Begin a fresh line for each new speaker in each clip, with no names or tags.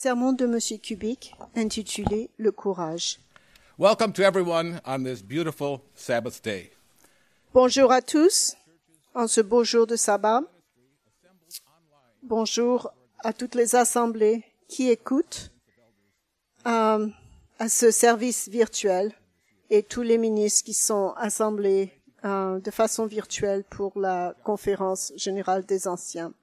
Sermon de Monsieur Kubik, intitulé Le courage.
Welcome to everyone on this beautiful Sabbath day.
Bonjour à tous en ce beau jour de sabbat. Bonjour à toutes les assemblées qui écoutent à ce service virtuel et tous les ministres qui sont assemblés de façon virtuelle pour la conférence générale des anciens.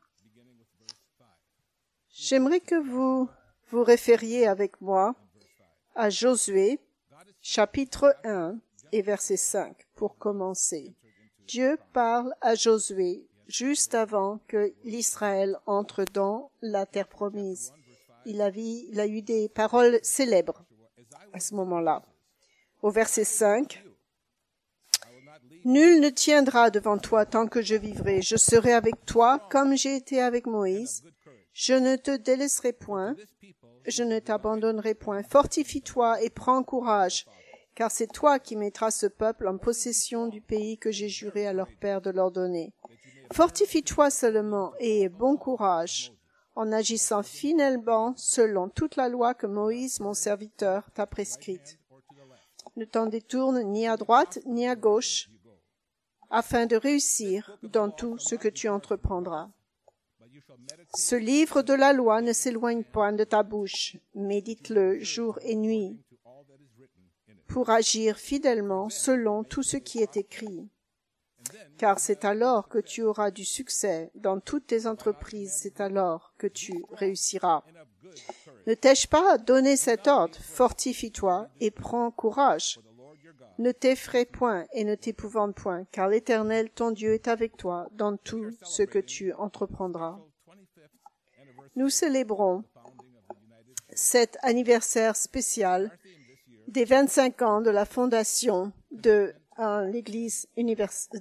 J'aimerais que vous vous référiez avec moi à Josué, chapitre 1 et verset 5, pour commencer. Dieu parle à Josué juste avant que l'Israël entre dans la terre promise. Il a eu des paroles célèbres à ce moment-là. Au verset 5, « Nul ne tiendra devant toi tant que je vivrai. Je serai avec toi comme j'ai été avec Moïse. Je ne te délaisserai point, je ne t'abandonnerai point. Fortifie-toi et prends courage, car c'est toi qui mettras ce peuple en possession du pays que j'ai juré à leur père de leur donner. Fortifie-toi seulement et aie bon courage, en agissant fidèlement selon toute la loi que Moïse, mon serviteur, t'a prescrite. Ne t'en détourne ni à droite ni à gauche, afin de réussir dans tout ce que tu entreprendras. Ce livre de la loi ne s'éloigne point de ta bouche, médite-le jour et nuit, pour agir fidèlement selon tout ce qui est écrit. Car c'est alors que tu auras du succès dans toutes tes entreprises, c'est alors que tu réussiras. Ne t'ai-je pas donné cet ordre? Fortifie-toi et prends courage. Ne t'effraie point et ne t'épouvante point, car l'Éternel, ton Dieu, est avec toi dans tout ce que tu entreprendras. Nous célébrons cet anniversaire spécial des 25 ans de la fondation de l'Église unie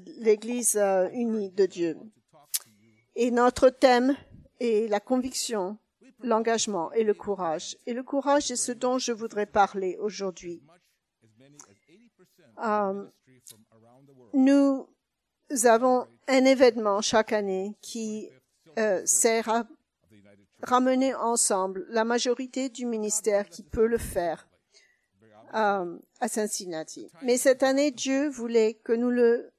de Dieu. Et notre thème est la conviction, l'engagement et le courage. Et le courage est ce dont je voudrais parler aujourd'hui. Nous avons un événement chaque année qui sert à ramener ensemble la majorité du ministère qui peut le faire à Cincinnati. Mais cette année, Dieu voulait que nous le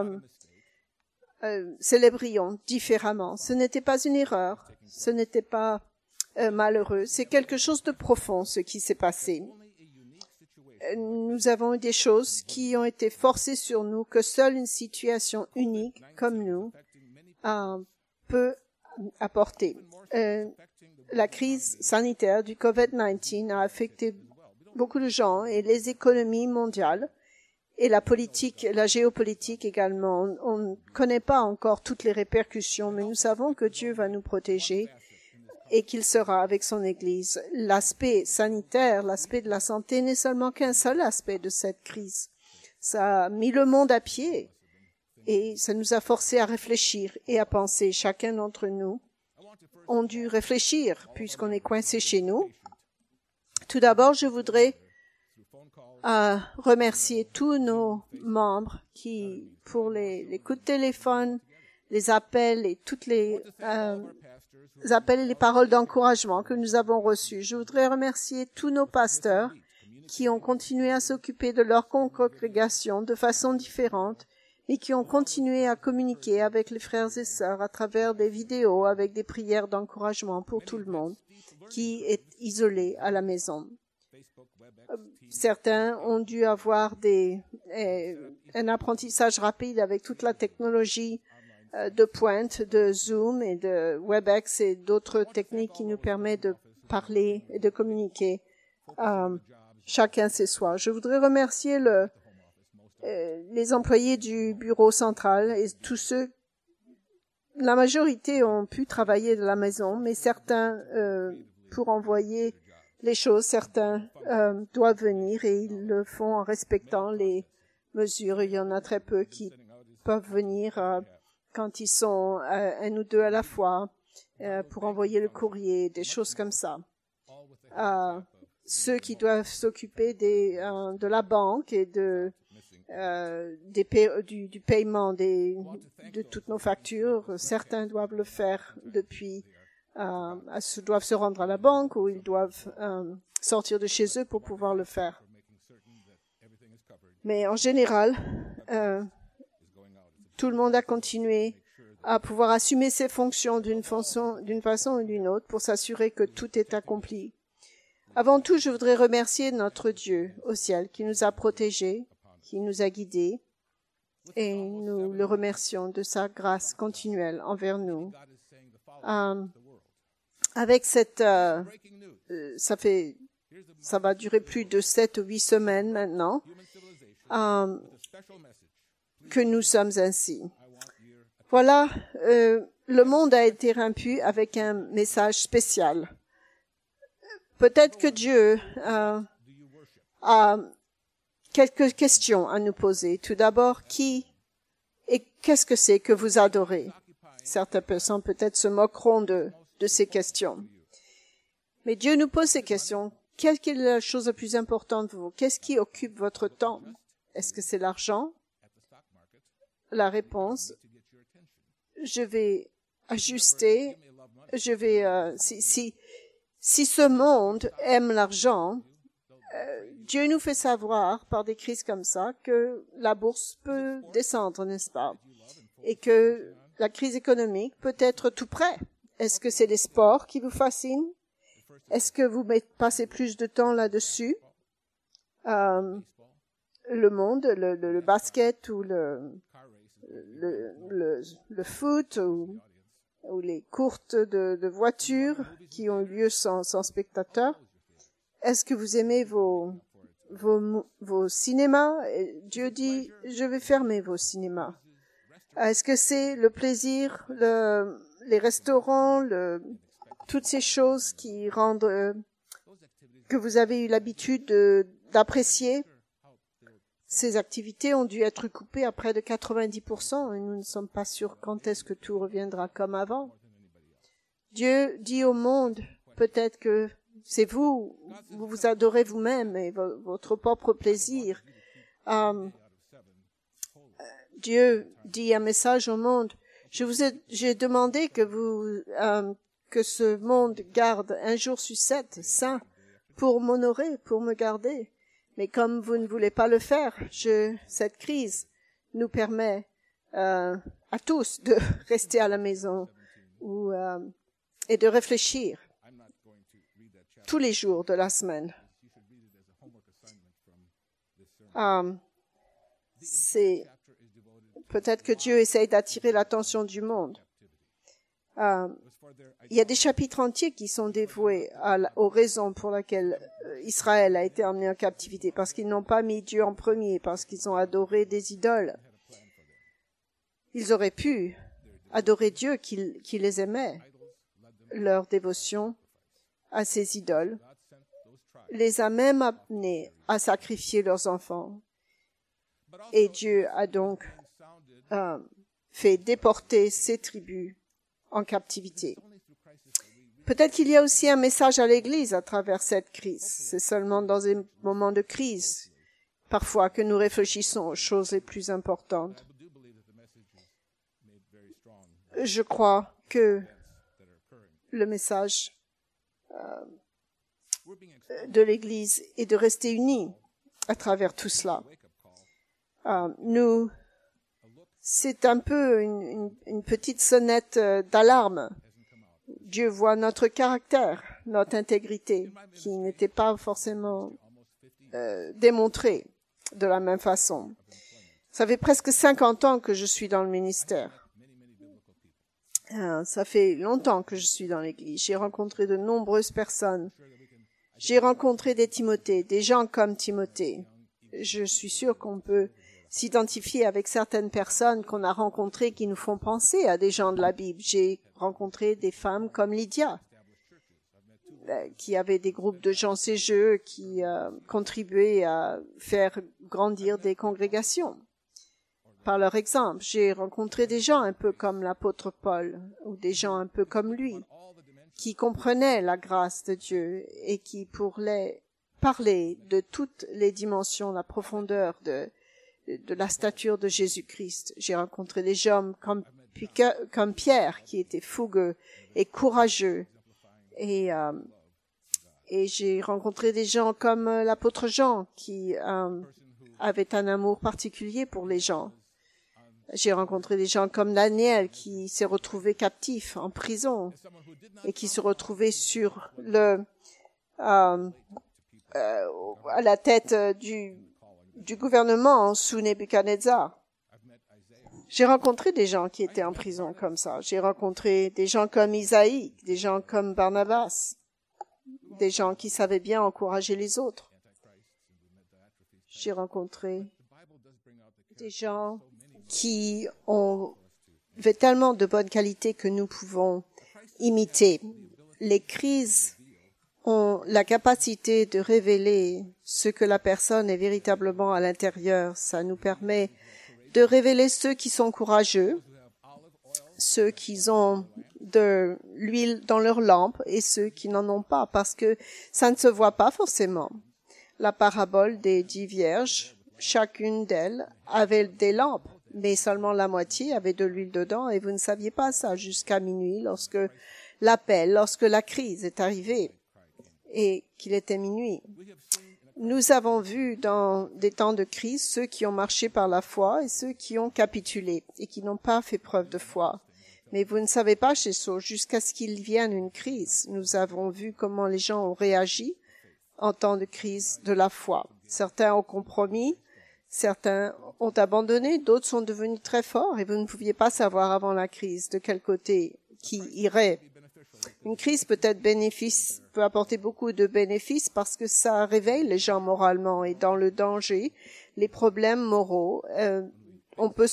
célébrions différemment. Ce n'était pas une erreur, ce n'était pas malheureux, c'est quelque chose de profond ce qui s'est passé. Nous avons eu des choses qui ont été forcées sur nous que seule une situation unique comme nous peut apporter. La crise sanitaire du COVID-19 a affecté beaucoup de gens et les économies mondiales et la politique, la géopolitique également. On ne connaît pas encore toutes les répercussions, mais nous savons que Dieu va nous protéger et qu'il sera avec son Église. L'aspect sanitaire, l'aspect de la santé n'est seulement qu'un seul aspect de cette crise. Ça a mis le monde à pied et ça nous a forcés à réfléchir et à penser. Chacun d'entre nous ont dû réfléchir puisqu'on est coincé chez nous. Tout d'abord, je voudrais remercier tous nos membres qui, pour les coups de téléphone, les appels et toutes les appels et les paroles d'encouragement que nous avons reçus. Je voudrais remercier tous nos pasteurs qui ont continué à s'occuper de leur congrégation de façon différente et qui ont continué à communiquer avec les frères et sœurs à travers des vidéos avec des prières d'encouragement pour tout le monde qui est isolé à la maison. Certains ont dû avoir un apprentissage rapide avec toute la technologie de pointe de Zoom et de WebEx et d'autres techniques qui nous permettent de parler et de communiquer chacun chez soi. Je voudrais remercier les employés du bureau central et tous ceux, la majorité ont pu travailler de la maison, mais certains, pour envoyer les choses, certains doivent venir et ils le font en respectant les mesures. Il y en a très peu qui peuvent venir quand ils sont un ou deux à la fois pour envoyer le courrier, des choses comme ça. Ceux qui doivent s'occuper de la banque et du paiement de toutes nos factures, certains doivent le faire depuis doivent se rendre à la banque ou ils doivent sortir de chez eux pour pouvoir le faire. Mais en général, tout le monde a continué à pouvoir assumer ses fonctions d'une façon ou d'une autre pour s'assurer que tout est accompli. Avant tout, je voudrais remercier notre Dieu au ciel qui nous a protégés, qui nous a guidés, et nous le remercions de sa grâce continuelle envers nous. Avec cette, ça va durer plus de 7 ou 8 semaines maintenant, que nous sommes ainsi. Voilà, le monde a été rompu avec un message spécial. Peut-être que Dieu a quelques questions à nous poser. Tout d'abord, qui et qu'est-ce que c'est que vous adorez? Certaines personnes peut-être se moqueront de ces questions. Mais Dieu nous pose ces questions. Quelle est la chose la plus importante pour vous? Qu'est-ce qui occupe votre temps? Est-ce que c'est l'argent? La réponse, je vais ajuster, si ce monde aime l'argent, Dieu nous fait savoir par des crises comme ça que la bourse peut descendre, n'est-ce pas? Et que la crise économique peut être tout près. Est-ce que c'est les sports qui vous fascinent? Est-ce que vous passez plus de temps là-dessus? Le monde, le basket ou le foot ou les courses de voitures qui ont lieu sans spectateurs. Est-ce que vous aimez vos cinémas? Dieu dit, je vais fermer vos cinémas. Est-ce que c'est le plaisir, les restaurants, toutes ces choses qui rendent, que vous avez eu l'habitude d'apprécier? Ces activités ont dû être coupées à près de 90% et nous ne sommes pas sûrs quand est-ce que tout reviendra comme avant. Dieu dit au monde, peut-être que c'est vous adorez vous-même et votre propre plaisir. Dieu dit un message au monde. J'ai demandé que ce monde garde un jour sur 7 saint pour m'honorer, pour me garder. Mais comme vous ne voulez pas le faire, cette crise nous permet à tous de rester à la maison et de réfléchir tous les jours de la semaine. C'est peut-être que Dieu essaye d'attirer l'attention du monde. Il y a des chapitres entiers qui sont dévoués aux raisons pour lesquelles Israël a été emmené en captivité, parce qu'ils n'ont pas mis Dieu en premier, parce qu'ils ont adoré des idoles. Ils auraient pu adorer Dieu qui les aimait. Leur dévotion à ces idoles les a même amenés à sacrifier leurs enfants. Et Dieu a donc fait déporter ces tribus en captivité. Peut-être qu'il y a aussi un message à l'Église à travers cette crise. C'est seulement dans des moments de crise, parfois, que nous réfléchissons aux choses les plus importantes. Je crois que le message de l'Église est de rester unis à travers tout cela. C'est un peu une petite sonnette d'alarme. Dieu voit notre caractère, notre intégrité, qui n'était pas forcément démontrée de la même façon. Ça fait presque 50 ans que je suis dans le ministère. Ça fait longtemps que je suis dans l'Église. J'ai rencontré de nombreuses personnes. J'ai rencontré des Timothée, des gens comme Timothée. Je suis sûre qu'on peut s'identifier avec certaines personnes qu'on a rencontrées qui nous font penser à des gens de la Bible. J'ai rencontré des femmes comme Lydia, qui avaient des groupes de gens cégeux qui contribuaient à faire grandir des congrégations. Par leur exemple, j'ai rencontré des gens un peu comme l'apôtre Paul, ou des gens un peu comme lui, qui comprenaient la grâce de Dieu et qui pourraient parler de toutes les dimensions, la profondeur de la stature de Jésus-Christ. J'ai rencontré des gens comme Pierre, qui était fougueux et courageux Et j'ai rencontré des gens comme l'apôtre Jean qui avait un amour particulier pour les gens. J'ai rencontré des gens comme Daniel qui s'est retrouvé captif en prison et qui se retrouvait sur à la tête du gouvernement sous Nebuchadnezzar. J'ai rencontré des gens qui étaient en prison comme ça. J'ai rencontré des gens comme Isaïe, des gens comme Barnabas, des gens qui savaient bien encourager les autres. J'ai rencontré des gens qui avaient tellement de bonnes qualités que nous pouvons imiter. Les crises ont la capacité de révéler ce que la personne est véritablement à l'intérieur. Ça nous permet de révéler ceux qui sont courageux, ceux qui ont de l'huile dans leur lampe et ceux qui n'en ont pas, parce que ça ne se voit pas forcément. La parabole des 10 vierges, chacune d'elles avait des lampes, mais seulement la moitié avait de l'huile dedans, et vous ne saviez pas ça jusqu'à minuit, lorsque la crise est arrivée, et qu'il était minuit. Nous avons vu dans des temps de crise ceux qui ont marché par la foi et ceux qui ont capitulé et qui n'ont pas fait preuve de foi. Mais vous ne savez pas chez Saul jusqu'à ce qu'il vienne une crise. Nous avons vu comment les gens ont réagi en temps de crise de la foi. Certains ont compromis, certains ont abandonné, d'autres sont devenus très forts et vous ne pouviez pas savoir avant la crise de quel côté qui irait. Une crise peut apporter beaucoup de bénéfices parce que ça réveille les gens moralement et dans le danger, les problèmes moraux, on peut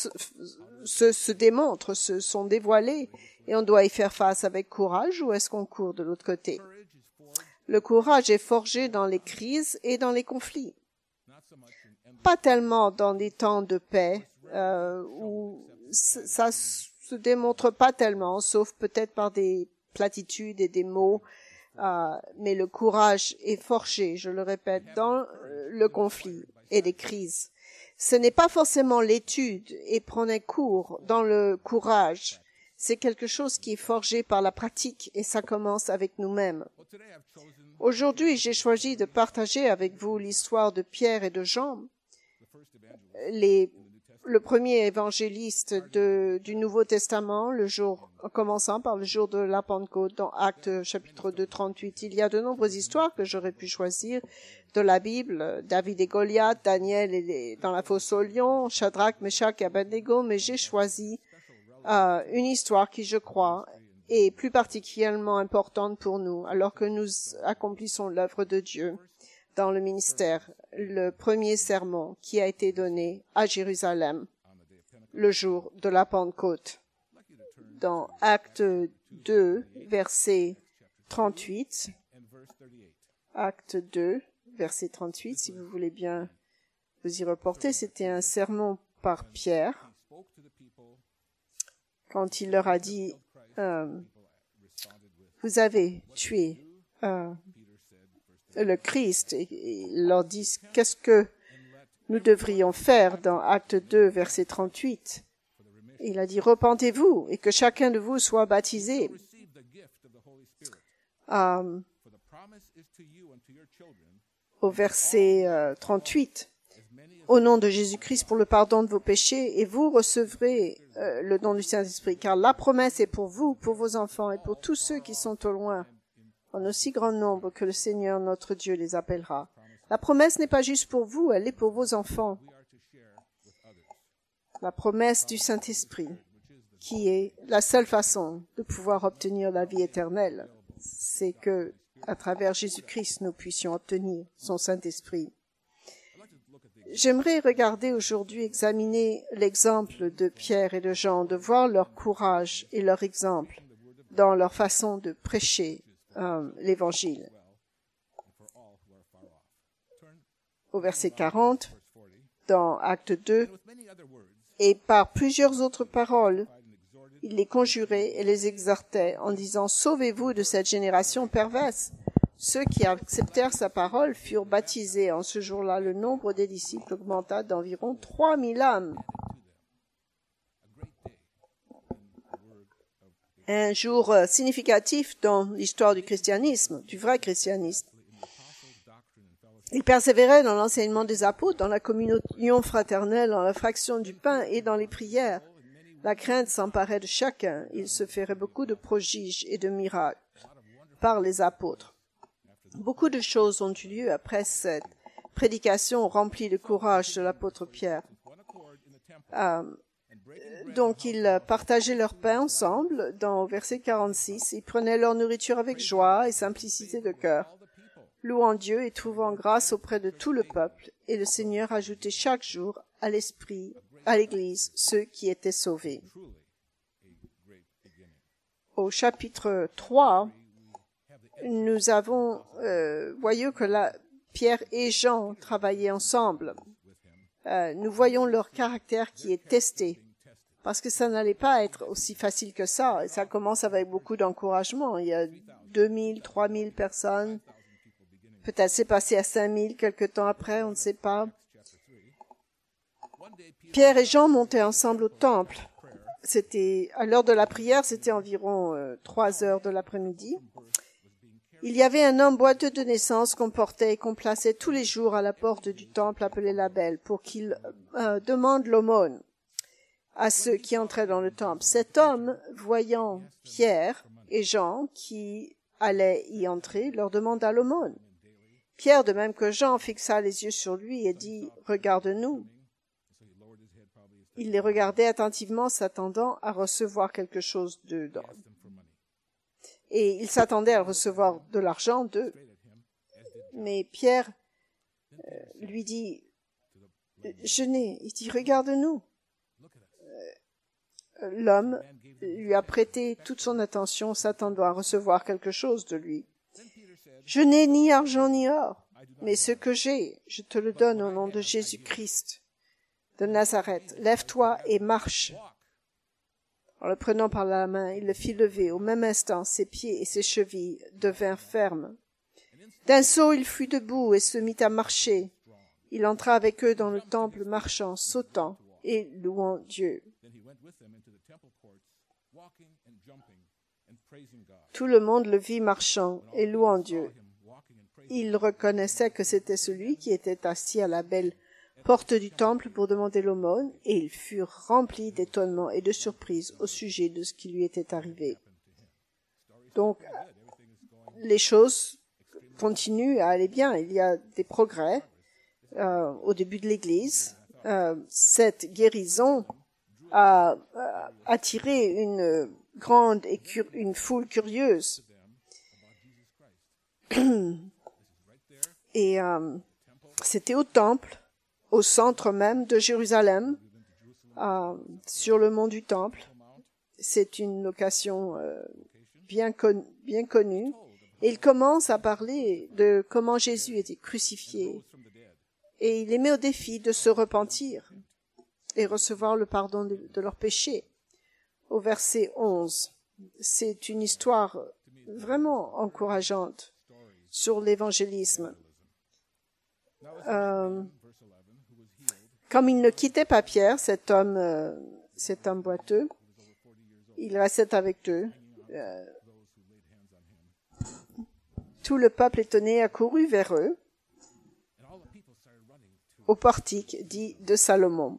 se démontrent, se sont dévoilés et on doit y faire face avec courage ou est-ce qu'on court de l'autre côté? Le courage est forgé dans les crises et dans les conflits. Pas tellement dans des temps de paix où ça se démontre pas tellement, sauf peut-être par des platitudes et des mots, mais le courage est forgé, je le répète, dans le conflit et les crises. Ce n'est pas forcément l'étude et prendre un cours dans le courage. C'est quelque chose qui est forgé par la pratique et ça commence avec nous-mêmes. Aujourd'hui, j'ai choisi de partager avec vous l'histoire de Pierre et de Jean, le premier évangéliste du Nouveau Testament, en commençant par le jour de la Pentecôte, dans Actes chapitre 2, 38. Il y a de nombreuses histoires que j'aurais pu choisir de la Bible, David et Goliath, Daniel dans la fosse au lion, Shadrach, Meshach et Abednego, mais j'ai choisi une histoire qui, je crois, est plus particulièrement importante pour nous, alors que nous accomplissons l'œuvre de Dieu dans le ministère, le premier sermon qui a été donné à Jérusalem le jour de la Pentecôte. Dans Acte 2, verset 38, Acte 2, verset 38, si vous voulez bien vous y reporter, c'était un sermon par Pierre, quand il leur a dit vous avez tué le Christ, et il leur dit qu'est-ce que nous devrions faire dans Acte 2, verset 38. Il a dit repentez-vous et que chacun de vous soit baptisé. Au verset 38, au nom de Jésus-Christ pour le pardon de vos péchés, et vous recevrez le don du Saint-Esprit, car la promesse est pour vous, pour vos enfants et pour tous ceux qui sont au loin, en aussi grand nombre que le Seigneur notre Dieu les appellera. La promesse n'est pas juste pour vous, elle est pour vos enfants. La promesse du Saint-Esprit, qui est la seule façon de pouvoir obtenir la vie éternelle, c'est que, à travers Jésus-Christ, nous puissions obtenir son Saint-Esprit. J'aimerais regarder aujourd'hui, examiner l'exemple de Pierre et de Jean, de voir leur courage et leur exemple dans leur façon de prêcher l'Évangile. Au verset 40, dans Acte 2, et par plusieurs autres paroles, il les conjurait et les exhortait en disant « Sauvez-vous de cette génération perverse ». Ceux qui acceptèrent sa parole furent baptisés. En ce jour-là, le nombre des disciples augmenta d'environ 3000 âmes. un jour significatif dans l'histoire du christianisme, du vrai christianisme. Il persévérait dans l'enseignement des apôtres, dans la communion fraternelle, dans la fraction du pain et dans les prières. La crainte s'emparait de chacun. Il se ferait beaucoup de prodiges et de miracles par les apôtres. Beaucoup de choses ont eu lieu après cette prédication remplie de courage de l'apôtre Pierre. Donc, ils partageaient leur pain ensemble, dans verset 46. Ils prenaient leur nourriture avec joie et simplicité de cœur, louant Dieu et trouvant grâce auprès de tout le peuple. Et le Seigneur ajoutait chaque jour à l'Église ceux qui étaient sauvés. Au chapitre 3, nous voyons que Pierre et Jean travaillaient ensemble. Nous voyons leur caractère qui est testé, parce que ça n'allait pas être aussi facile que ça. Et ça commence avec beaucoup d'encouragement. Il y a 2000, 3000 personnes. Peut-être c'est passé à 5000 quelque temps après, on ne sait pas. Pierre et Jean montaient ensemble au temple. C'était à l'heure de la prière, c'était environ 3 heures de l'après-midi. Il y avait un homme boiteux de naissance qu'on portait et qu'on plaçait tous les jours à la porte du temple appelé la Belle pour qu'il demande l'aumône à ceux qui entraient dans le temple. Cet homme, voyant Pierre et Jean qui allaient y entrer, leur demanda l'aumône. Pierre, de même que Jean, fixa les yeux sur lui et dit « Regarde-nous ». Il les regardait attentivement, s'attendant à recevoir quelque chose d'eux. Et il s'attendait à recevoir de l'argent d'eux. Mais Pierre lui dit « Je n'ai ». Il dit « Regarde-nous ». L'homme lui a prêté toute son attention, s'attendant à recevoir quelque chose de lui. « Je n'ai ni argent ni or, mais ce que j'ai, je te le donne au nom de Jésus-Christ de Nazareth. Lève-toi et marche. » En le prenant par la main, il le fit lever. Au même instant, ses pieds et ses chevilles devinrent fermes. D'un saut, il fut debout et se mit à marcher. Il entra avec eux dans le temple, marchant, sautant et louant Dieu. Tout le monde le vit marchant et louant Dieu. Il reconnaissait que c'était celui qui était assis à la belle porte du temple pour demander l'aumône, et ils furent remplis d'étonnement et de surprise au sujet de ce qui lui était arrivé. Donc, les choses continuent à aller bien. Il y a des progrès au début de l'Église. Cette guérison a attiré une grande et une foule curieuse. Et c'était au temple, au centre même de Jérusalem, sur le mont du Temple. C'est une location bien connue. Et il commence à parler de comment Jésus était crucifié. Et il les met au défi de se repentir et recevoir le pardon de leurs péchés. Au verset 11, c'est une histoire vraiment encourageante sur l'évangélisme. Comme il ne quittait pas Pierre, cet homme boiteux, il restait avec eux. Tout le peuple étonné accourut vers eux au portique dit de Salomon.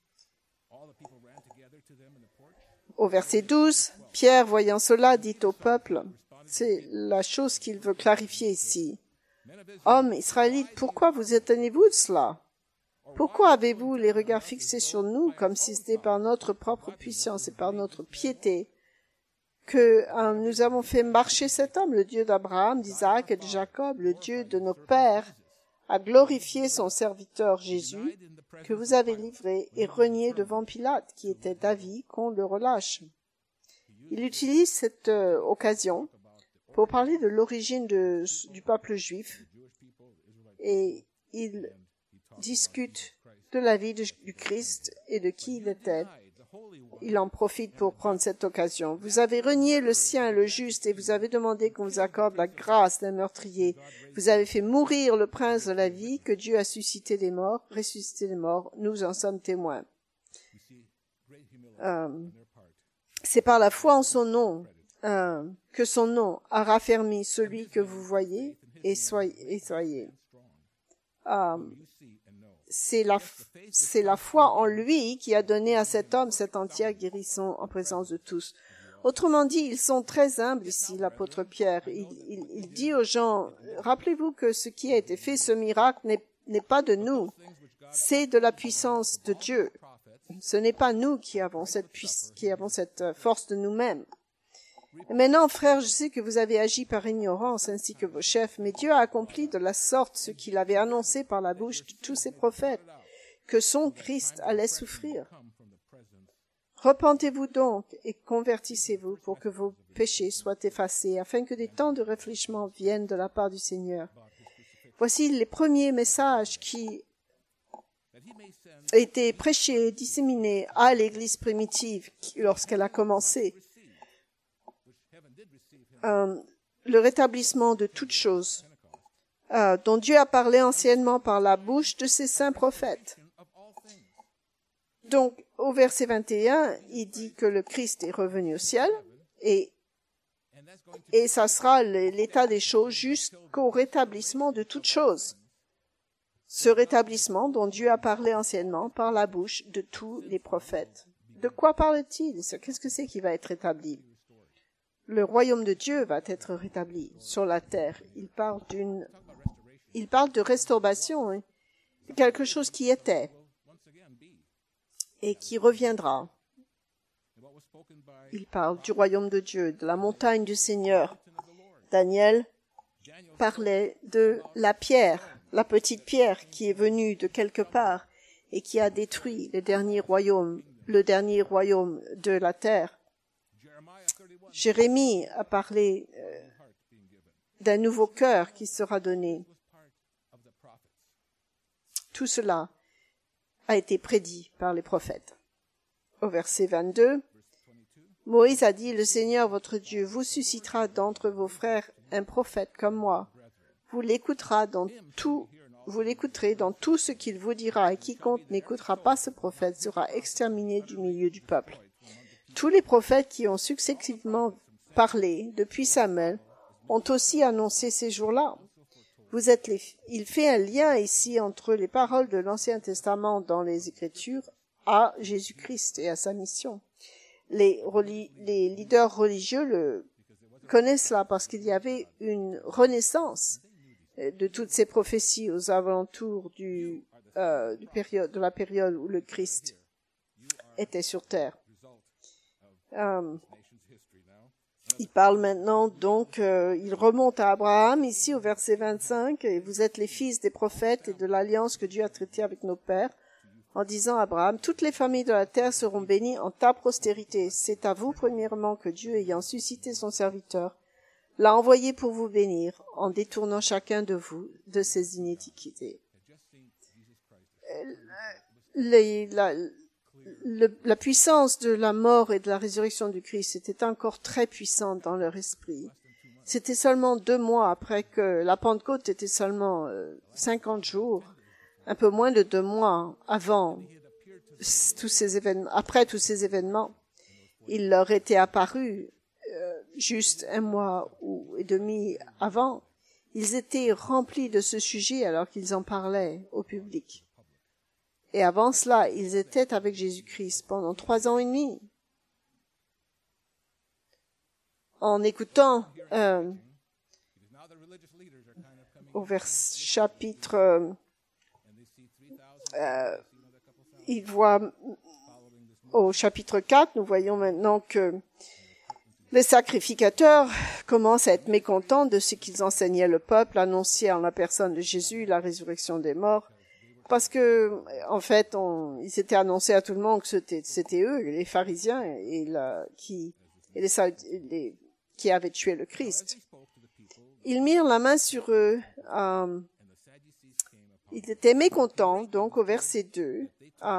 Au verset 12, Pierre, voyant cela, dit au peuple, c'est la chose qu'il veut clarifier ici. Hommes israélites, pourquoi vous étonnez-vous de cela? Pourquoi avez-vous les regards fixés sur nous comme si c'était par notre propre puissance et par notre piété que nous avons fait marcher cet homme, le Dieu d'Abraham, d'Isaac et de Jacob, le Dieu de nos pères, a glorifié son serviteur Jésus, que vous avez livré et renié devant Pilate, qui était d'avis qu'on le relâche. Il utilise cette occasion pour parler de l'origine du peuple juif, et il discute de la vie du Christ et de qui il était. Il en profite pour prendre cette occasion. Vous avez renié le sien, le juste, et vous avez demandé qu'on vous accorde la grâce d'un meurtrier. Vous avez fait mourir le prince de la vie que Dieu a ressuscité des morts. Nous en sommes témoins. C'est par la foi en son nom que son nom a raffermi celui que vous voyez et soyez. C'est la foi en lui qui a donné à cet homme cette entière guérison en présence de tous. Autrement dit, ils sont très humbles ici, l'apôtre Pierre. Il dit aux gens, rappelez-vous que ce qui a été fait, ce miracle, n'est pas de nous, c'est de la puissance de Dieu. Ce n'est pas nous qui avons cette force de nous-mêmes. Et maintenant, frères, je sais que vous avez agi par ignorance ainsi que vos chefs, mais Dieu a accompli de la sorte ce qu'il avait annoncé par la bouche de tous ses prophètes, que son Christ allait souffrir. Repentez-vous donc et convertissez-vous pour que vos péchés soient effacés, afin que des temps de réfléchissement viennent de la part du Seigneur. Voici les premiers messages qui étaient prêchés et disséminés à l'Église primitive lorsqu'elle a commencé. Le rétablissement de toutes choses, dont Dieu a parlé anciennement par la bouche de ses saints prophètes. Donc, au verset 21, il dit que le Christ est revenu au ciel et ça sera l'état des choses jusqu'au rétablissement de toutes choses. Ce rétablissement dont Dieu a parlé anciennement par la bouche de tous les prophètes. De quoi parle-t-il? Qu'est-ce que c'est qui va être rétabli? Le royaume de Dieu va être rétabli sur la terre. Il parle de restauration, hein, quelque chose qui était et qui reviendra. Il parle du royaume de Dieu, de la montagne du Seigneur. Daniel parlait de la pierre, la petite pierre qui est venue de quelque part et qui a détruit le dernier royaume de la terre. Jérémie a parlé d'un nouveau cœur qui sera donné. Tout cela a été prédit par les prophètes. Au verset 22, Moïse a dit, « Le Seigneur votre Dieu vous suscitera d'entre vos frères un prophète comme moi. Vous l'écouterez dans tout ce qu'il vous dira, et quiconque n'écoutera pas ce prophète sera exterminé du milieu du peuple. » Tous les prophètes qui ont successivement parlé depuis Samuel ont aussi annoncé ces jours-là. Il fait un lien ici entre les paroles de l'Ancien Testament dans les Écritures à Jésus-Christ et à sa mission. Les leaders religieux connaissent cela parce qu'il y avait une renaissance de toutes ces prophéties aux alentours de la période où le Christ était sur terre. Il parle maintenant, donc, il remonte à Abraham, ici au verset 25, « Et vous êtes les fils des prophètes et de l'alliance que Dieu a traitée avec nos pères, en disant à Abraham, toutes les familles de la terre seront bénies en ta postérité. C'est à vous, premièrement, que Dieu, ayant suscité son serviteur, l'a envoyé pour vous bénir, en détournant chacun de vous de ses iniquités. » La puissance de la mort et de la résurrection du Christ était encore très puissante dans leur esprit. C'était seulement 2 mois après que la Pentecôte était seulement 50 jours, un peu moins de 2 mois avant après tous ces événements. Il leur était apparu juste 1 mois et demi avant. Ils étaient remplis de ce sujet alors qu'ils en parlaient au public. Et avant cela, ils étaient avec Jésus-Christ pendant 3 ans et demi. En écoutant au chapitre, il voit au chapitre 4, nous voyons maintenant que les sacrificateurs commencent à être mécontents de ce qu'ils enseignaient le peuple, annonciaient en la personne de Jésus la résurrection des morts. Parce que, en fait, ils étaient annoncés à tout le monde que c'était eux, les pharisiens, qui avaient tué le Christ. Ils mirent la main sur eux. Ils étaient mécontents, donc, au verset 2,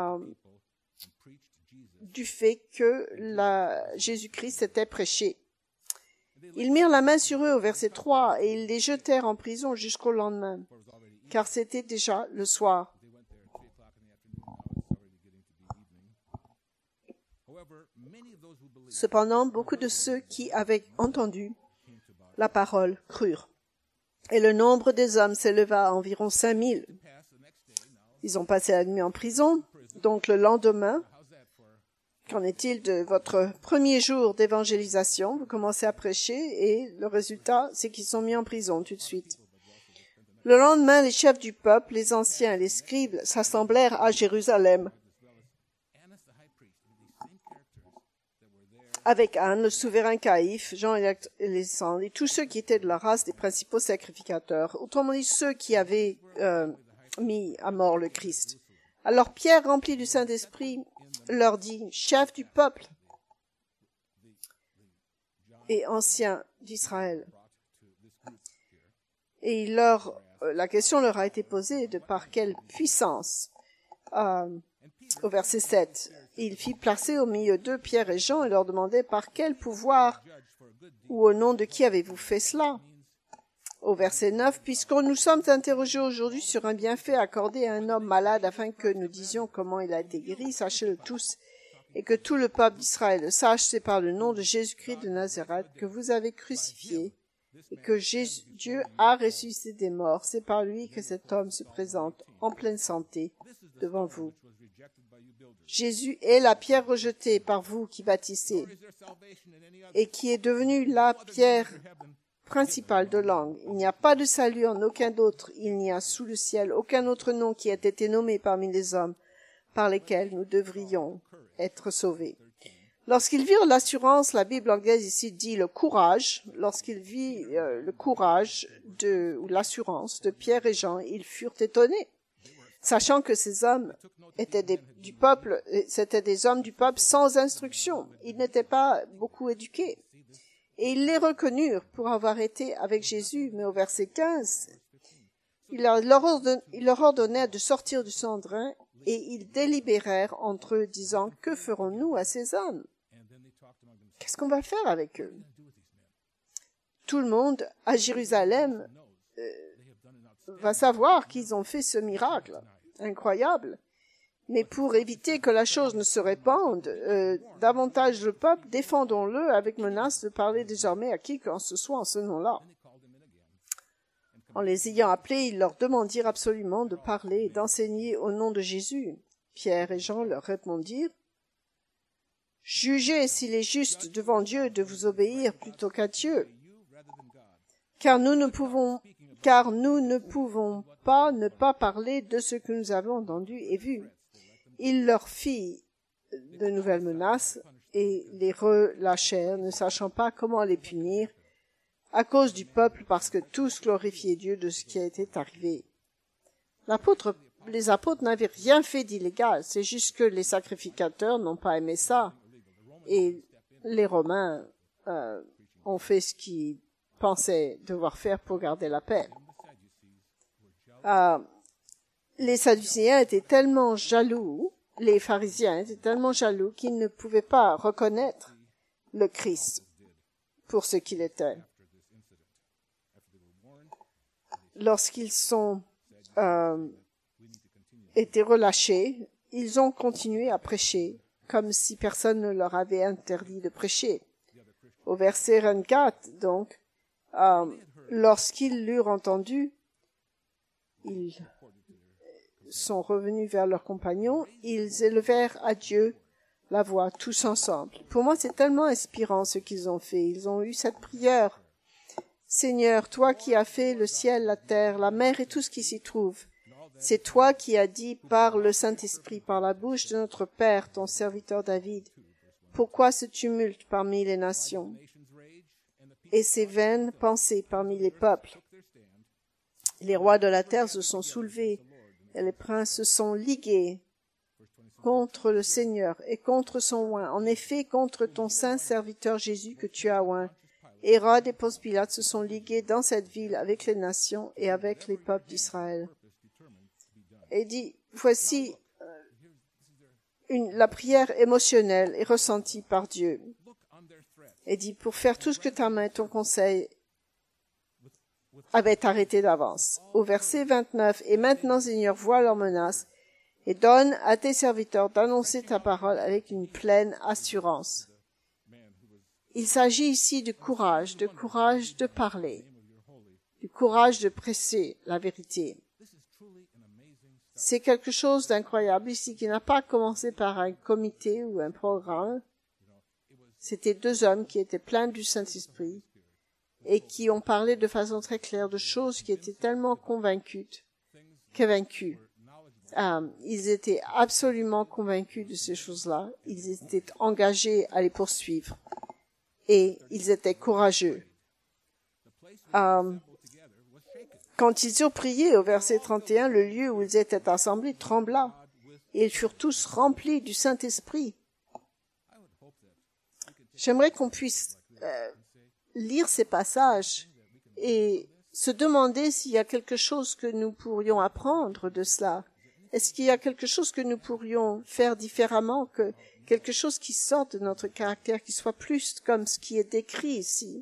du fait que Jésus-Christ était prêché. Ils mirent la main sur eux, au verset 3, et ils les jetèrent en prison jusqu'au lendemain, car c'était déjà le soir. Cependant, beaucoup de ceux qui avaient entendu la parole crurent. Et le nombre des hommes s'éleva à environ 5000. Ils ont passé la nuit en prison. Donc le lendemain, qu'en est-il de votre premier jour d'évangélisation? Vous commencez à prêcher et le résultat, c'est qu'ils sont mis en prison tout de suite. Le lendemain, les chefs du peuple, les anciens et les scribes s'assemblèrent à Jérusalem avec Anne, le souverain Caïphe, Jean et Alexandre, et tous ceux qui étaient de la race des principaux sacrificateurs, autrement dit ceux qui avaient mis à mort le Christ. Alors Pierre, rempli du Saint-Esprit, leur dit, chef du peuple et ancien d'Israël. Et la question leur a été posée de par quelle puissance. Au verset 7, il fit placer au milieu d'eux Pierre et Jean et leur demandait par quel pouvoir ou au nom de qui avez-vous fait cela? Au verset 9, puisqu'on nous sommes interrogés aujourd'hui sur un bienfait accordé à un homme malade afin que nous disions comment il a été guéri, sachez-le tous, et que tout le peuple d'Israël le sache, c'est par le nom de Jésus-Christ de Nazareth que vous avez crucifié et que Dieu a ressuscité des morts. C'est par lui que cet homme se présente en pleine santé devant vous. Jésus est la pierre rejetée par vous qui bâtissez et qui est devenue la pierre principale de l'angle. Il n'y a pas de salut en aucun d'autre. Il n'y a sous le ciel aucun autre nom qui ait été nommé parmi les hommes par lesquels nous devrions être sauvés. Lorsqu'ils virent l'assurance, la Bible anglaise ici dit le courage, lorsqu'ils virent le courage ou l'assurance de Pierre et Jean, ils furent étonnés, sachant que ces hommes étaient du peuple, c'étaient des hommes du peuple sans instruction. Ils n'étaient pas beaucoup éduqués. Et ils les reconnurent pour avoir été avec Jésus. Mais au verset 15, il leur ordonna de sortir du Cendrin et ils délibérèrent entre eux, disant, que ferons-nous à ces hommes? Qu'est-ce qu'on va faire avec eux? Tout le monde à Jérusalem va savoir qu'ils ont fait ce miracle incroyable. Mais pour éviter que la chose ne se répande, davantage le peuple, défendons-le avec menace de parler désormais à qui que ce soit en ce nom-là. En les ayant appelés, ils leur demandirent absolument de parler et d'enseigner au nom de Jésus. Pierre et Jean leur répondirent, « Jugez s'il est juste devant Dieu de vous obéir plutôt qu'à Dieu, car nous ne pouvons pas ne pas parler de ce que nous avons entendu et vu. » Il leur fit de nouvelles menaces et les relâchèrent, ne sachant pas comment les punir, à cause du peuple, parce que tous glorifiaient Dieu de ce qui était arrivé. Les apôtres n'avaient rien fait d'illégal, c'est juste que les sacrificateurs n'ont pas aimé ça. Et les Romains ont fait ce qu'ils pensaient devoir faire pour garder la paix. Les Sadducéens étaient tellement jaloux, les pharisiens étaient tellement jaloux qu'ils ne pouvaient pas reconnaître le Christ pour ce qu'il était. Lorsqu'ils sont été relâchés, ils ont continué à prêcher comme si personne ne leur avait interdit de prêcher. Au verset 24, donc, lorsqu'ils l'eurent entendu, ils sont revenus vers leurs compagnons, ils élevèrent à Dieu la voix tous ensemble. Pour moi, c'est tellement inspirant ce qu'ils ont fait. Ils ont eu cette prière. Seigneur, toi qui as fait le ciel, la terre, la mer et tout ce qui s'y trouve, c'est toi qui as dit par le Saint-Esprit, par la bouche de notre Père, ton serviteur David, pourquoi ce tumulte parmi les nations et ces vaines pensées parmi les peuples? Les rois de la terre se sont soulevés et les princes se sont ligués contre le Seigneur et contre son oint. En effet, contre ton saint serviteur Jésus que tu as oint. Hérode et Ponce Pilate se sont ligués dans cette ville avec les nations et avec les peuples d'Israël. Et dit, voici la prière émotionnelle est ressentie par Dieu. Et dit, pour faire tout ce que ta main et ton conseil avaient arrêté d'avance. Au verset 29, et maintenant, Seigneur, vois leurs menaces et donne à tes serviteurs d'annoncer ta parole avec une pleine assurance. Il s'agit ici de courage de parler, du courage de presser la vérité. C'est quelque chose d'incroyable ici qui n'a pas commencé par un comité ou un programme. C'était 2 hommes qui étaient pleins du Saint-Esprit et qui ont parlé de façon très claire de choses qui étaient tellement convaincus. Ils étaient absolument convaincus de ces choses-là. Ils étaient engagés à les poursuivre et ils étaient courageux. Quand ils eurent prié au verset 31, le lieu où ils étaient assemblés trembla et ils furent tous remplis du Saint-Esprit. J'aimerais qu'on puisse lire ces passages et se demander s'il y a quelque chose que nous pourrions apprendre de cela. Est-ce qu'il y a quelque chose que nous pourrions faire différemment, que quelque chose qui sorte de notre caractère, qui soit plus comme ce qui est décrit ici?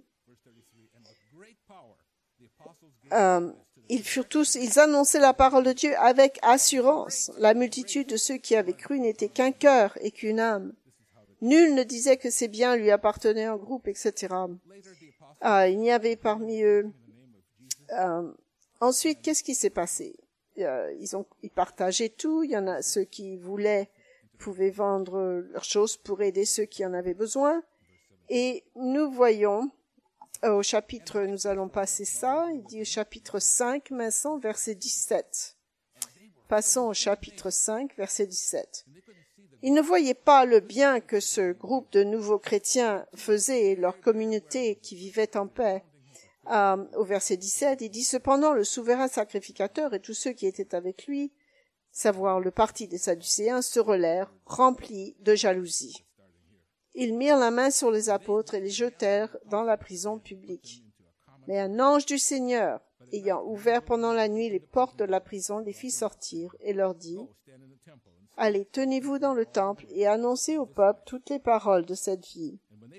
Ils annonçaient la parole de Dieu avec assurance. La multitude de ceux qui avaient cru n'était qu'un cœur et qu'une âme. Nul ne disait que ses biens lui appartenaient en groupe, etc. Il n'y avait parmi eux. Ensuite, qu'est-ce qui s'est passé? Ils partageaient tout. Il y en a ceux qui pouvaient vendre leurs choses pour aider ceux qui en avaient besoin. Et nous voyons au chapitre, nous allons passer ça, il dit au chapitre 5, maintenant, verset 17. Passons au chapitre 5, verset 17. Ils ne voyaient pas le bien que ce groupe de nouveaux chrétiens faisait et leur communauté qui vivait en paix. Au verset 17, il dit « Cependant, le souverain sacrificateur et tous ceux qui étaient avec lui, savoir le parti des Sadducéens, se relèvent, remplis de jalousie. Ils mirent la main sur les apôtres et les jetèrent dans la prison publique. Mais un ange du Seigneur, ayant ouvert pendant la nuit les portes de la prison, les fit sortir et leur dit « Allez, tenez-vous dans le temple et annoncez au peuple toutes les paroles de cette vie. »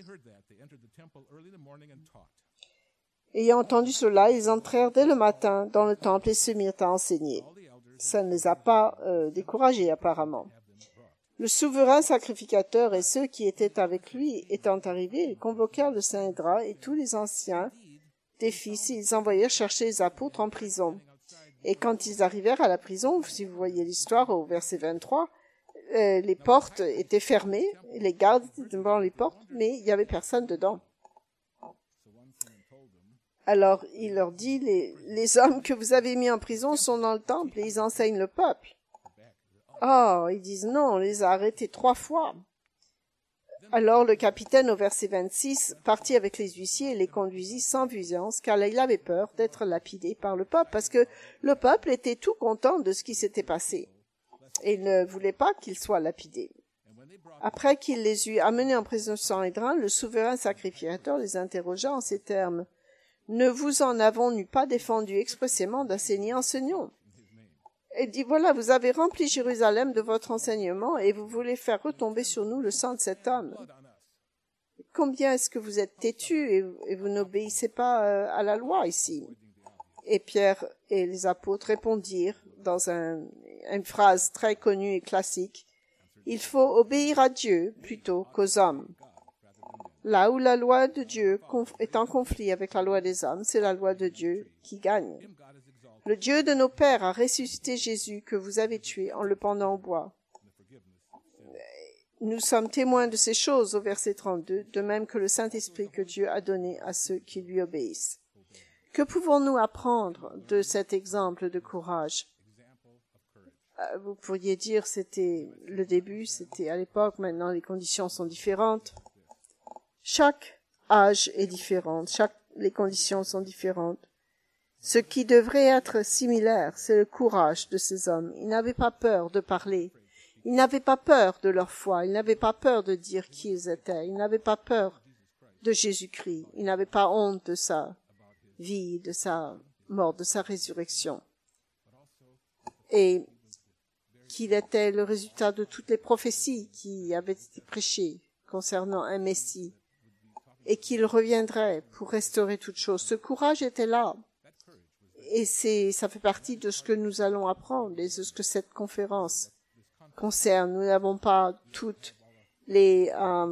Ayant entendu cela, ils entrèrent dès le matin dans le temple et se mirent à enseigner. Ça ne les a pas découragés apparemment. Le souverain sacrificateur et ceux qui étaient avec lui étant arrivés, ils convoquèrent le Sanhédrin et tous les anciens des fils, et ils envoyèrent chercher les apôtres en prison. Et quand ils arrivèrent à la prison, si vous voyez l'histoire au verset 23, les portes étaient fermées, les gardes étaient devant les portes, mais il n'y avait personne dedans. Alors il leur dit, les hommes que vous avez mis en prison sont dans le temple et ils enseignent le peuple. Oh, ils disent non, on les a arrêtés 3 fois. Alors le capitaine, au verset 26, partit avec les huissiers et les conduisit sans violence, car il avait peur d'être lapidé par le peuple, parce que le peuple était tout content de ce qui s'était passé, et il ne voulait pas qu'ils soient lapidés. Après qu'il les eut amenés en présence du Sanhédrin, le souverain sacrificateur les interrogea en ces termes. « Ne vous en avons-nous pas défendu expressément d'enseigner enseignants ?» Et dit, voilà, vous avez rempli Jérusalem de votre enseignement et vous voulez faire retomber sur nous le sang de cet homme. Combien est-ce que vous êtes têtus et vous n'obéissez pas à la loi ici? Et Pierre et les apôtres répondirent dans une phrase très connue et classique, « Il faut obéir à Dieu plutôt qu'aux hommes. » Là où la loi de Dieu est en conflit avec la loi des hommes, c'est la loi de Dieu qui gagne. Le Dieu de nos pères a ressuscité Jésus que vous avez tué en le pendant au bois. Nous sommes témoins de ces choses au verset 32, de même que le Saint-Esprit que Dieu a donné à ceux qui lui obéissent. Que pouvons-nous apprendre de cet exemple de courage? Vous pourriez dire c'était le début, c'était à l'époque, maintenant les conditions sont différentes. Chaque âge est différent, les conditions sont différentes. Ce qui devrait être similaire, c'est le courage de ces hommes. Ils n'avaient pas peur de parler. Ils n'avaient pas peur de leur foi. Ils n'avaient pas peur de dire qui ils étaient. Ils n'avaient pas peur de Jésus-Christ. Ils n'avaient pas honte de sa vie, de sa mort, de sa résurrection. Et qu'il était le résultat de toutes les prophéties qui avaient été prêchées concernant un Messie et qu'il reviendrait pour restaurer toutes choses. Ce courage était là. Et ça fait partie de ce que nous allons apprendre et de ce que cette conférence concerne. Nous n'avons pas toutes les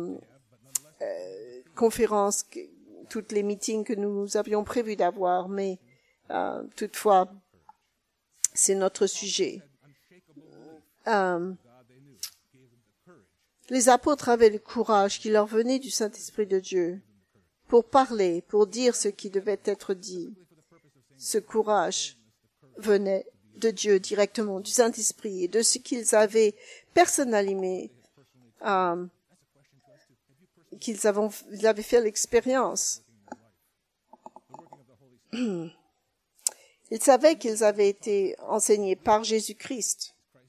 conférences, toutes les meetings que nous avions prévu d'avoir, mais toutefois, c'est notre sujet. Les apôtres avaient le courage qui leur venait du Saint-Esprit de Dieu pour parler, pour dire ce qui devait être dit. Ce courage venait de Dieu directement, du Saint-Esprit et de ce qu'ils avaient personnellement, ils avaient fait l'expérience. Ils savaient qu'ils avaient été enseignés par Jésus-Christ,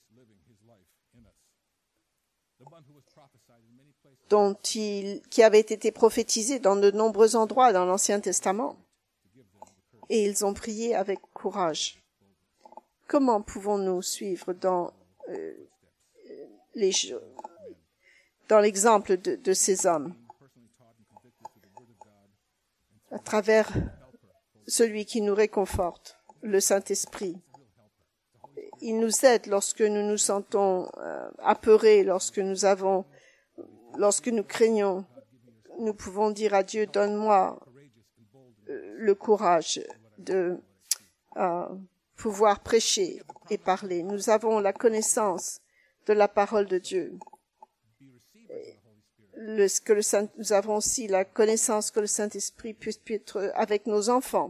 qui avait été prophétisé dans de nombreux endroits dans l'Ancien Testament. Et ils ont prié avec courage. Comment pouvons-nous suivre dans l'exemple de ces hommes? À travers celui qui nous réconforte, le Saint-Esprit. Il nous aide lorsque nous nous sentons apeurés, lorsque nous craignons. Nous pouvons dire à Dieu, donne-moi le courage de pouvoir prêcher et parler. Nous avons la connaissance de la parole de Dieu. Nous avons aussi la connaissance que le Saint-Esprit puisse être avec nos enfants.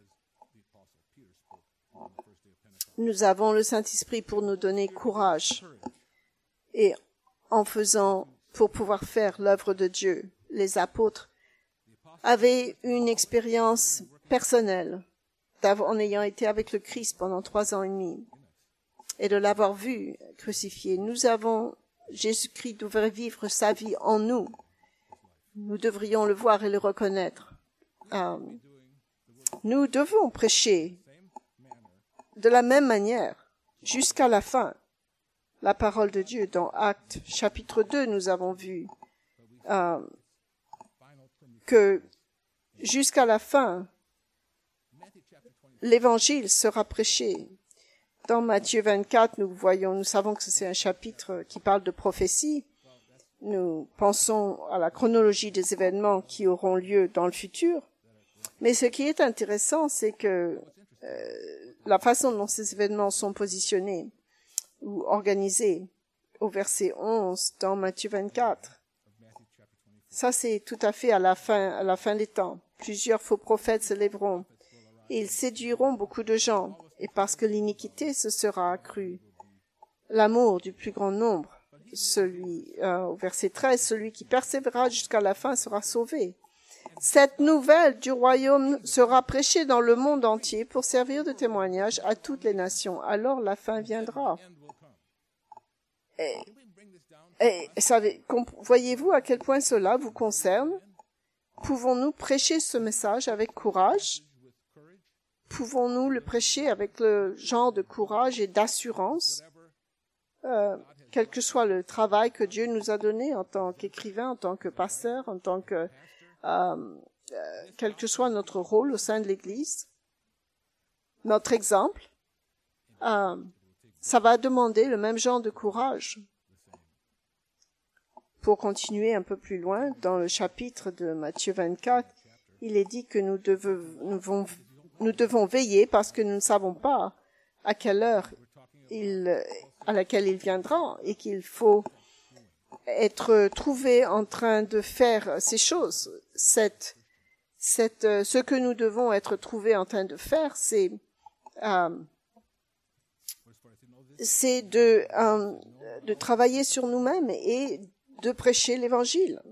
Nous avons le Saint-Esprit pour nous donner courage et pour pouvoir faire l'œuvre de Dieu. Les apôtres avaient une expérience personnelle en ayant été avec le Christ pendant 3 ans et demi et de l'avoir vu crucifié. Jésus-Christ devrait vivre sa vie en nous. Nous devrions le voir et le reconnaître. Nous devons prêcher de la même manière jusqu'à la fin la parole de Dieu. Dans Actes chapitre 2, nous avons vu que jusqu'à la fin, l'Évangile sera prêché. Dans Matthieu 24, nous savons que c'est un chapitre qui parle de prophétie. Nous pensons à la chronologie des événements qui auront lieu dans le futur. Mais ce qui est intéressant, c'est que la façon dont ces événements sont positionnés ou organisés au verset 11 dans Matthieu 24. Ça, c'est tout à fait à la fin des temps. Plusieurs faux prophètes se lèveront et ils séduiront beaucoup de gens. Et parce que l'iniquité se sera accrue, l'amour du plus grand nombre, au verset 13, celui qui persévérera jusqu'à la fin sera sauvé. Cette nouvelle du royaume sera prêchée dans le monde entier pour servir de témoignage à toutes les nations. Alors la fin viendra. Voyez-vous à quel point cela vous concerne? Pouvons-nous prêcher ce message avec courage? Pouvons-nous le prêcher avec le genre de courage et d'assurance, quel que soit le travail que Dieu nous a donné en tant qu'écrivain, en tant que pasteur, quel que soit notre rôle au sein de l'Église? Notre exemple, ça va demander le même genre de courage. Pour continuer un peu plus loin, dans le chapitre de Matthieu 24, il est dit que nous devons veiller parce que nous ne savons pas à quelle heure à laquelle il viendra et qu'il faut être trouvé en train de faire ces choses. Ce que nous devons être trouvés en train de faire, c'est de travailler sur nous-mêmes et de prêcher l'Évangile.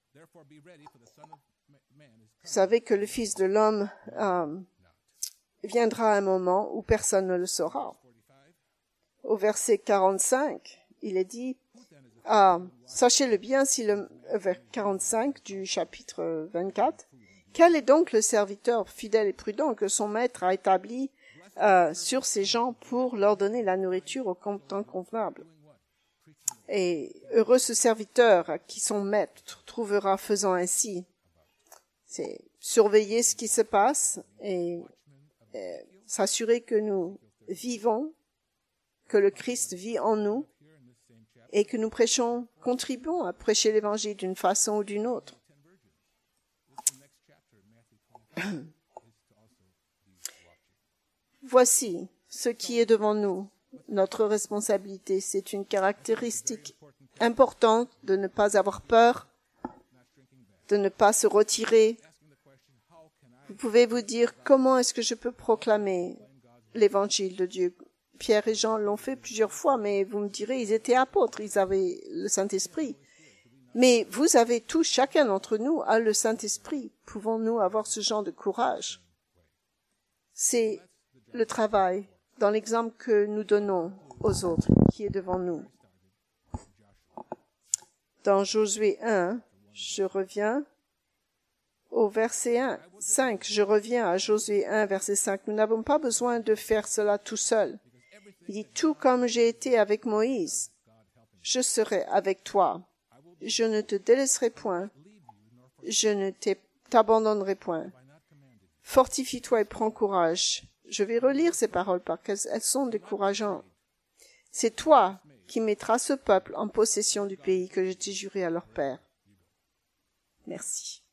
Vous savez que le Fils de l'homme viendra un moment où personne ne le saura. Au verset 45, il est dit, sachez-le bien, vers 45 du chapitre 24, quel est donc le serviteur fidèle et prudent que son maître a établi sur ces gens pour leur donner la nourriture au temps convenable? Et heureux ce serviteur à qui son maître trouvera faisant ainsi. C'est surveiller ce qui se passe et s'assurer que nous vivons, que le Christ vit en nous et que nous prêchons, contribuons à prêcher l'Évangile d'une façon ou d'une autre. Voici ce qui est devant nous. Notre responsabilité, c'est une caractéristique importante de ne pas avoir peur, de ne pas se retirer. Vous pouvez vous dire, comment est-ce que je peux proclamer l'Évangile de Dieu? Pierre et Jean l'ont fait plusieurs fois, mais vous me direz, ils étaient apôtres, ils avaient le Saint-Esprit. Mais vous avez tous, chacun d'entre nous a le Saint-Esprit. Pouvons-nous avoir ce genre de courage? C'est le travail dans l'exemple que nous donnons aux autres qui est devant nous. Dans Josué 1, je reviens au verset 5. Je reviens à Josué 1, verset 5. Nous n'avons pas besoin de faire cela tout seul. Il dit, tout comme j'ai été avec Moïse, je serai avec toi. Je ne te délaisserai point. Je ne t'abandonnerai point. Fortifie-toi et prends courage. Je vais relire ces paroles parce qu'elles sont décourageantes. C'est toi qui mettras ce peuple en possession du pays que je t'ai juré à leur père. Merci.